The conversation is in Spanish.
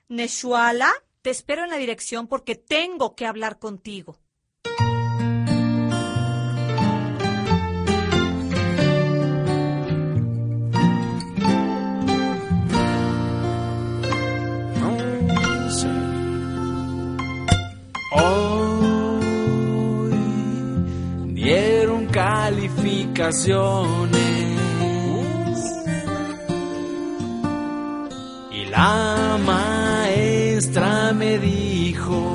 Neshuala, te espero en la dirección porque tengo que hablar contigo. Hoy dieron calificaciones y la maestra me dijo: